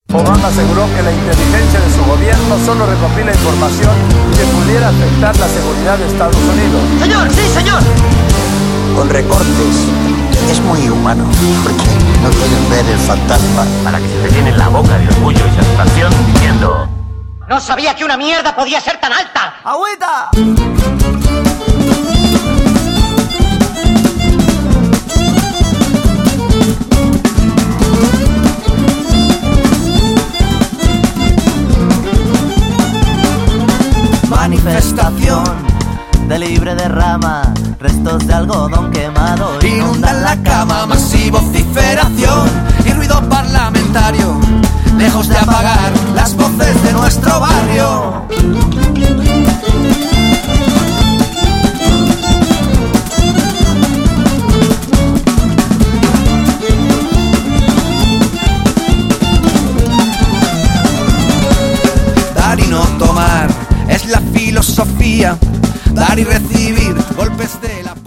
Obama aseguró que la inteligencia de su gobierno solo recopila información que pudiera afectar la seguridad de Estados Unidos. ¡Señor! ¡Sí, señor! Con recortes es muy humano, porque no pueden ver el fantasma. Para que se te llene la boca de orgullo y satisfacción diciendo: ¡No sabía que una mierda podía ser tan alta! ¡Agüita! Manifestación de libre derrama, restos de algodón quemado inundan la cama, más vociferación y ruido parlamentario, lejos de apagar las voces de nuestro barrio. Dar y no tomar es la filosofía, dar y recibir golpes de la